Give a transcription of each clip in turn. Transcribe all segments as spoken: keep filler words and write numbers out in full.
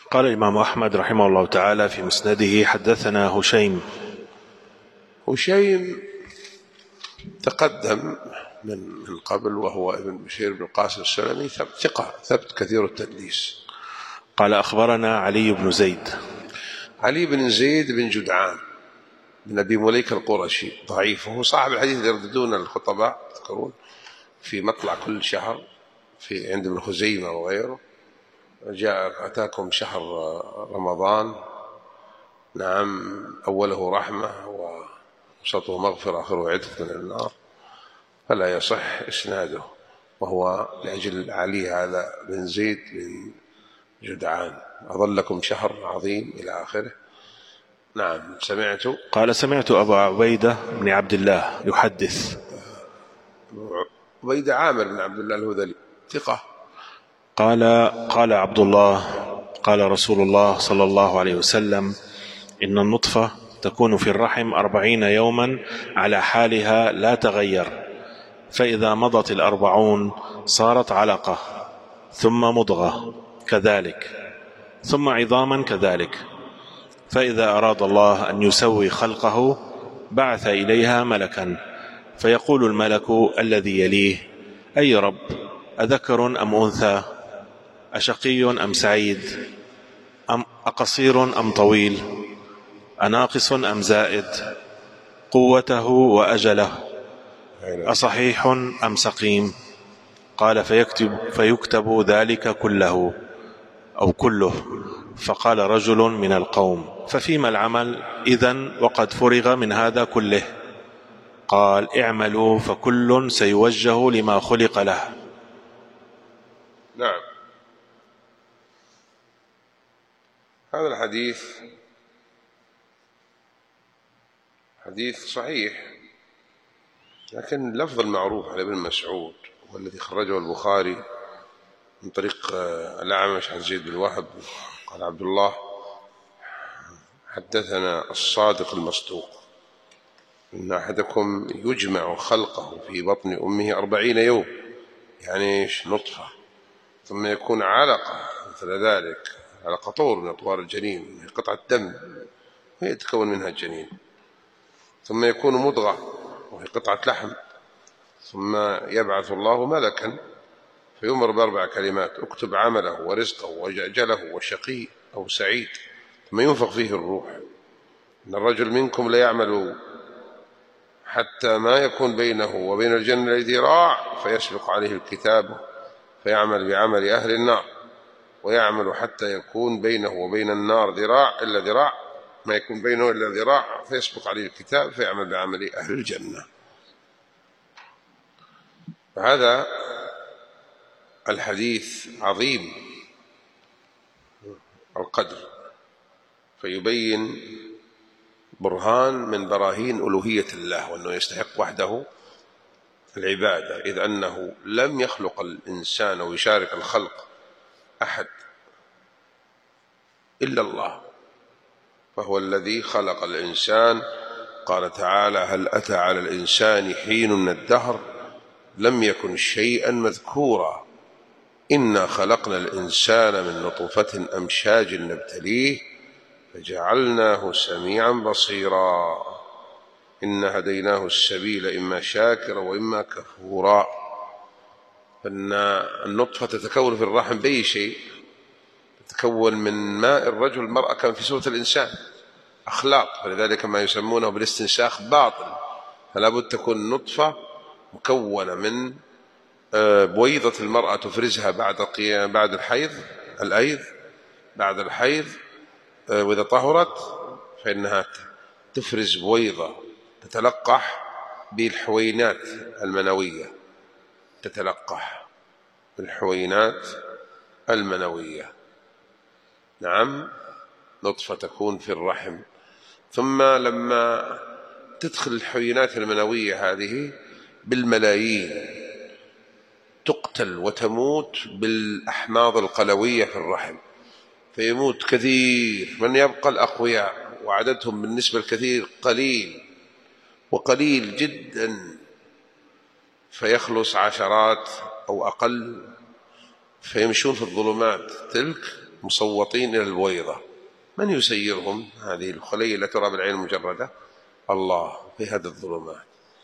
قال الإمام أحمد رحمه الله تعالى في مسنده: حدثنا هشيم. هشيم تقدم من قبل، وهو ابن بشير بن القاسم السلمي، ثقة ثبت كثير التدليس. قال: أخبرنا علي بن زيد. علي بن زيد بن جدعان بن أبي مليك القرشي ضعيف، وهو صاحب الحديث يرددون الخطباء تذكرون في مطلع كل شهر في عند ابن خزيمة وغيره: جاء أتاكم شهر رمضان، نعم، أوله رحمة ووسطه مغفرة آخره عتق من النار، فلا يصح إسناده، وهو لأجل علي هذا بن زيد بن جدعان: أظلكم شهر عظيم إلى آخره. نعم. سمعت قال: سمعت أبا عبيدة بن عبد الله يحدث. عبيدة عامر بن عبد الله الهذلي ثقة. قال: قال عبد الله: قال رسول الله صلى الله عليه وسلم: إن النطفة تكون في الرحم أربعين يوما على حالها لا تغير، فإذا مضت الأربعون صارت علقة، ثم مضغة كذلك، ثم عظاما كذلك، فإذا أراد الله أن يسوي خلقه بعث إليها ملكا، فيقول الملك الذي يليه: أي رب، أذكر أم أنثى، أشقي أم سعيد، أم أقصير أم طويل، أناقص أم زائد، قوته وأجله، أصحيح أم سقيم؟ قال: فيكتب, فيكتب ذلك كله أو كله. فقال رجل من القوم: ففيما العمل إذن وقد فرغ من هذا كله؟ قال: اعملوا فكل سيوجه لما خلق له. نعم. هذا الحديث حديث صحيح، لكن اللفظ المعروف على ابن مسعود والذي خرجه البخاري من طريق الأعمش عن زيد بن وهب قال عبد الله: حدثنا الصادق المصدوق إن أحدكم يجمع خلقه في بطن أمه أربعين يوم، يعني نطفة، ثم يكون علقة مثل ذلك، علقة طور من أطوار الجنين، قطعة دم ويتكون منها الجنين، ثم يكون مضغة وهي قطعة لحم، ثم يبعث الله ملكا فيؤمر بأربع كلمات: اكتب عمله ورزقه وأجله وشقي أو سعيد، ثم ينفخ فيه الروح. إن الرجل منكم ليعمل حتى ما يكون بينه وبين الجنة ذراع فيسبق عليه الكتاب فيعمل بعمل أهل النار، ويعمل حتى يكون بينه وبين النار ذراع إلا ذراع، ما يكون بينه إلا ذراع فيسبق عليه الكتاب فيعمل بعمل أهل الجنة. فهذا الحديث عظيم القدر، فيبين برهان من براهين ألوهية الله وأنه يستحق وحده العبادة، إذ أنه لم يخلق الإنسان ويشارك الخلق أحد إلا الله، فهو الذي خلق الإنسان. قال تعالى: هل أتى على الإنسان حين من الدهر لم يكن شيئا مذكورا، إنا خلقنا الإنسان من نطفة أمشاج نبتليه فجعلناه سميعا بصيرا، إنا هديناه السبيل إما شاكرا وإما كفورا. فإن النطفة تتكون في الرحم بأي شيء، تتكون من ماء الرجل المرأة كما في سورة الإنسان أخلاق، فلذلك ما يسمونه بالاستنساخ باطل، فلا بد تكون نطفة مكونة من بويضة المرأة تفرزها بعد بعد الحيض الأيض بعد الحيض، وإذا طهرت فإنها تفرز بويضة تتلقح بالحوينات المنوية، تتلقح بالحوينات المنوية. نعم، نطفة تكون في الرحم، ثم لما تدخل الحوينات المنوية هذه بالملايين تقتل وتموت بالأحماض القلوية في الرحم، فيموت كثير، من يبقى الأقوياء وعددهم بالنسبة الكثير قليل وقليل جدا، فيخلص عشرات أو أقل، فيمشون في الظلمات تلك مصوطين إلى البويضة. من يسيرهم؟ هذه الخلية التي ترى بالعين المجردة؟ الله في هذه الظلمات،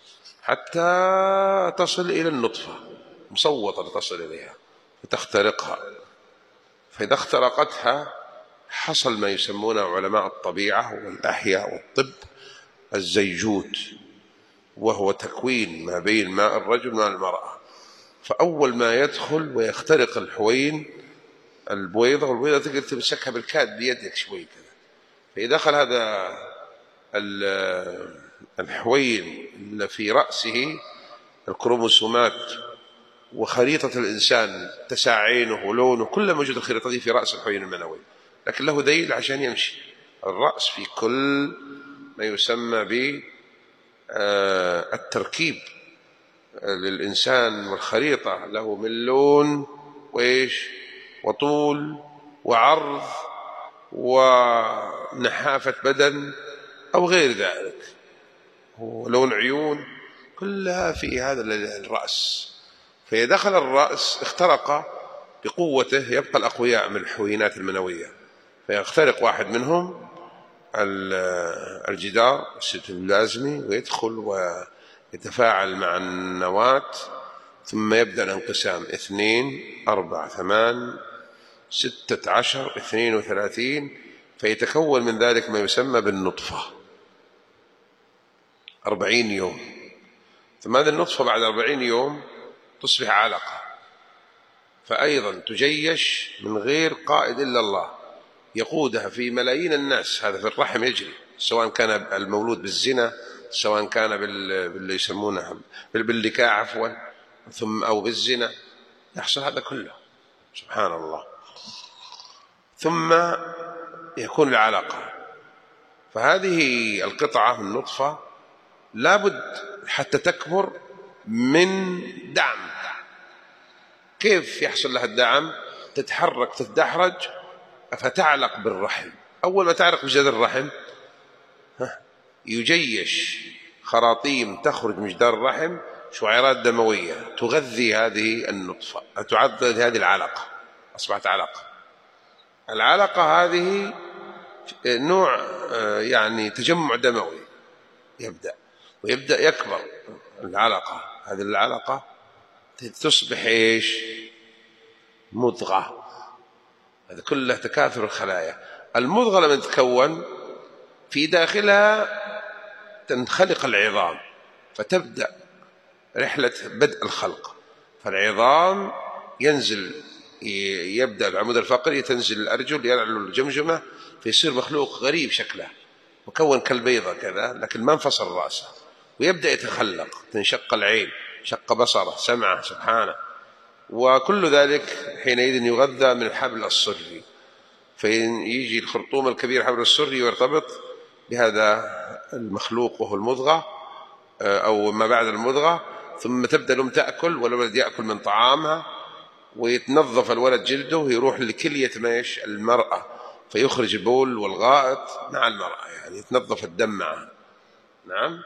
حتى تصل إلى النطفة مصوطة تصل إليها فتخترقها. فإذا اخترقتها حصل ما يسمونه علماء الطبيعة والأحياء والطب الزيجوت، وهو تكوين ما بين ماء الرجل وماء المرأة. فأول ما يدخل ويخترق الحوين البويضة، والبويضة تقدر تمسكها بالكاد بيدك شوي كذا، فإذا دخل هذا الحوين اللي في رأسه الكروموسومات وخريطة الإنسان تساعينه ولونه كله موجود، الخريطة دي في رأس الحوين المنوي، لكن له ذيل عشان يمشي. الرأس في كل ما يسمى بالتركيب للإنسان، والخريطة له من لون وإيش وطول وعرض ونحافة بدن أو غير ذلك، ولون عيون، كلها في هذا الرأس. فإذا دخل الرأس اخترق بقوته، يبقى الأقوياء من الحوينات المنوية، فيخترق واحد منهم الجدار السيتوبلازمي ويدخل ويتفاعل مع النواة، ثم يبدأ الانقسام اثنين أربعة ثمان ستة عشر اثنين وثلاثين، فيتكون من ذلك ما يسمى بالنطفة أربعين يوم. ثم هذه النطفة بعد أربعين يوم تصبح علقة، فأيضا تجيش من غير قائد إلا الله، يقودها في ملايين الناس. هذا في الرحم يجري، سواء كان المولود بالزنا، سواء كان باللي يسمونها باللكاء عفوا، ثم أو بالزنا، يحصل هذا كله سبحان الله. ثم يكون العلاقة. فهذه القطعة من النطفة لابد حتى تكبر من دعم. كيف يحصل لها الدعم؟ تتحرك تتدحرج فتعلق بالرحم. أول ما تعلق بجدر الرحم يجيش خراطيم تخرج من جدار الرحم، شعيرات دموية تغذي هذه النطفة، تغذي هذه العلقة، أصبحت علقة. العلقة هذه نوع يعني تجمع دموي يبدأ ويبدأ يكبر. العلقة هذه العلقة تصبح إيش؟ مضغة. هذا كله تكاثر الخلايا. المضغة لما تتكون في داخلها تنخلق العظام، فتبدأ رحلة بدء الخلق. فالعظام ينزل، يبدأ العمود الفقري، تنزل الأرجل، يعلو الجمجمة، فيصير مخلوق غريب شكله، مكون كالبيضة كذا، لكن ما انفصل رأسه، ويبدأ يتخلق، تنشق العين، شق بصره، سمعه، سبحانه. وكل ذلك حينئذ يغذى من الحبل السري، فيجي الخرطوم الكبير حبل السري ويرتبط بهذا المخلوق وهو المضغة أو ما بعد المضغة. ثم تبدأ الأم تأكل والولد يأكل من طعامها، ويتنظف الولد جلده ويروح لكلية ماش المرأة، فيخرج البول والغائط مع المرأة، يعني يتنظف الدم معها. نعم.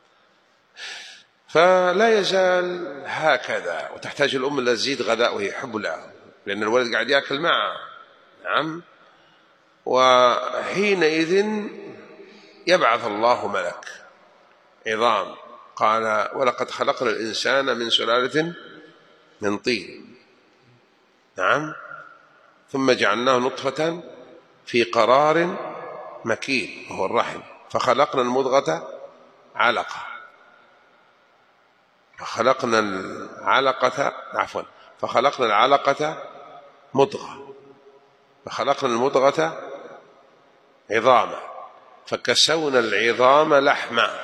فلا يزال هكذا، وتحتاج الأم إلى تزيد غذاء وهي حب لها، لأن الولد قاعد يأكل معها. نعم. وحينئذ يبعث الله ملك عظام، قال ولقد خلقنا الإنسان من سلالة من طين. نعم. ثم جعلناه نطفة في قرار مكين وهو الرحم، فخلقنا المضغة علقة، فخلقنا العلقة عفوا فخلقنا العلقة مضغة، فخلقنا المضغة عظاما، فكسونا العظام لحما،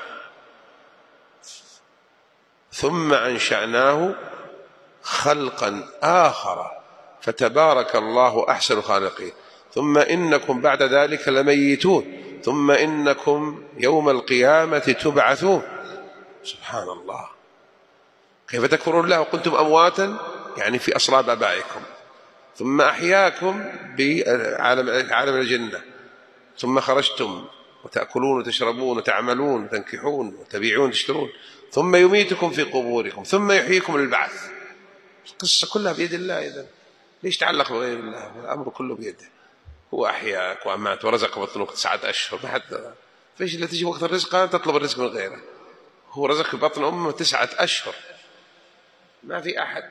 ثم أنشأناه خلقا آخر، فتبارك الله أحسن الخالقين. ثم إنكم بعد ذلك لميتون، ثم إنكم يوم القيامة تبعثون. سبحان الله. كيف تكفرون الله وكنتم أمواتا، يعني في أصلاب آبائكم، ثم أحياكم بعالم عالم الجنة، ثم خرجتم وتأكلون وتشربون وتعملون وتنكحون وتبيعون وتشترون، ثم يميتكم في قبوركم، ثم يحييكم للبعث. القصة كلها بيد الله إذن. ليش تعلق بغير الله؟ الأمر كله بيده، هو أحياك وأمات ورزق بطنك تسعة أشهر، ما حد فيش إلا تجي وقت الرزق تطلب الرزق من غيره. هو رزق بطن أمه تسعة أشهر، ما في أحد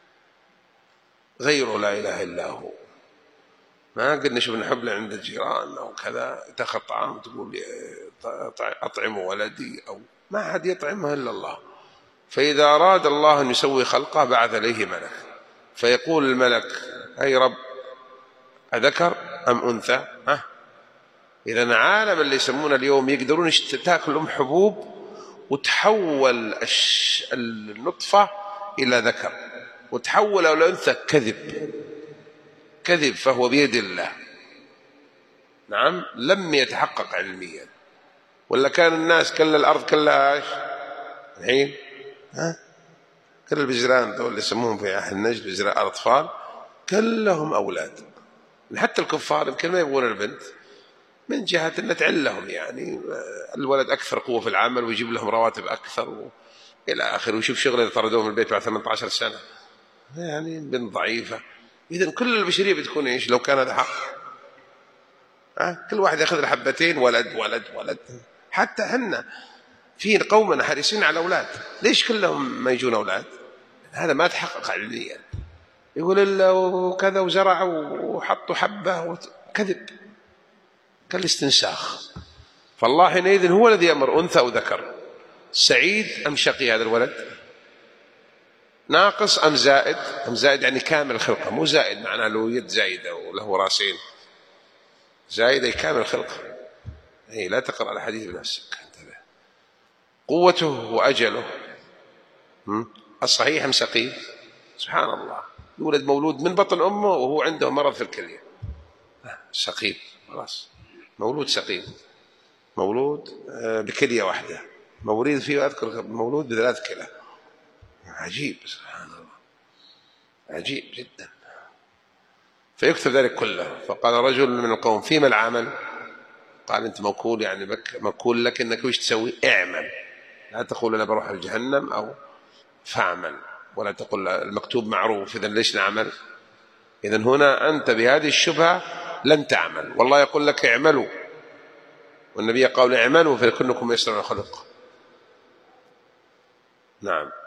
غيره، لا إله إلا هو. ما قلنا شوف حبل عند الجيران أو كذا تأخذ طعام تقول لي أطعم ولدي، أو ما حد يطعمه إلا الله. فإذا أراد الله أن يسوي خلقه بعث إليه ملك، فيقول الملك أي رب أذكر أم أنثى؟ ها؟ إذا عالم اللي يسمونه اليوم يقدرون تاكلهم حبوب وتحول النطفة إلى ذكر وتحول إلى أنثى، كذب كذب، فهو بيد الله. نعم، لم يتحقق علميا. ولا كان الناس كل الأرض كلها ايش الحين؟ ها؟ كل البزران دول اللي يسموهم في أهل نجد بزران أطفال كلهم أولاد. حتى الكفار يمكن ما يبغون البنت من جهة أن تعلهم، يعني الولد أكثر قوة في العمل ويجيب لهم رواتب أكثر و... إلى آخره، ويشوف شغله اللي طردوه من البيت بعد ثمانية عشر سنة، يعني بنت ضعيفة. إذن كل البشرية بتكون إيش لو كان هذا حق؟ أه؟ كل واحد يأخذ له حبتين ولد ولد ولد. حتى حنا في قومنا حريصين على الأولاد، ليش كلهم ما يجون أولاد؟ هذا ما تحقق علميا. يقول إلا وكذا وزرعوا وحطوا حبة وت... كذب كالاستنساخ. فالله حينئذ هو الذي يأمر أنثى أو ذكر، سعيد أم شقي هذا الولد، ناقص أم زائد. أم زائد يعني كامل الخلقة، مو زائد معناه له يد زايدة وله راسين، زايدة كامل الخلقة. هي لا تقرأ الحديث بنفسك، انتبه. قوته وأجله، الصحيح أم سقيم؟ سبحان الله، يولد مولود من بطن أمه وهو عنده مرض في الكلية، سقيم خلاص، مولود سقيم، مولود بكلية واحدة، مولود فيه أذكر مولود بثلاث كلى. عجيب، سبحان الله، عجيب جدا. فيكتب ذلك كله. فقال رجل من القوم فيما العمل؟ قال أنت موكول، يعني بك موكول لك أنك وش تسوي؟ اعمل، لا تقول أنا بروح الجهنم أو فاعمل، ولا تقول المكتوب معروف إذن ليش نعمل؟ إذن هنا أنت بهذه الشبهة لن تعمل، والله يقول لك اعملوا، والنبي قال اعملوا فلكلكم يسر الخلق. نعم.